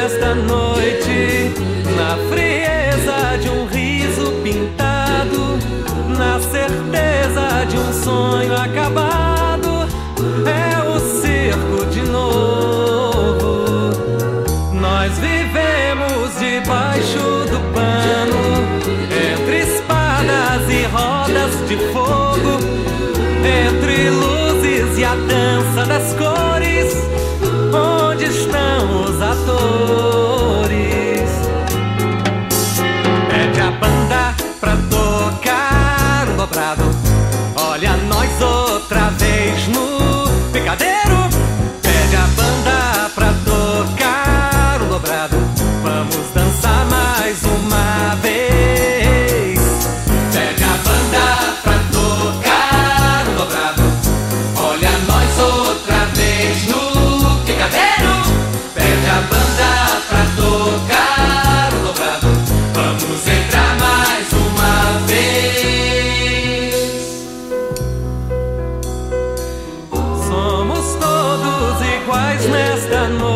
nesta noite, na frieza de um riso pintado, na certeza de um sonho acabado. É o circo de novo. Nós vivemos debaixo do pano, entre espadas e rodas de fogo, entre luzes e a dança das cores. Onde estão os atores? Pede a banda pra tocar um dobrado. Olha nós outra vez no picadeiro. Pede a banda pra tocar um dobrado. Vamos dançar mais uma vez. Pede a banda pra tocar um dobrado. Olha nós outra vez no picadeiro. Pede a banda pra tocar um dobrado. Vamos entrar mais uma vez. Somos todos iguais nesta noite.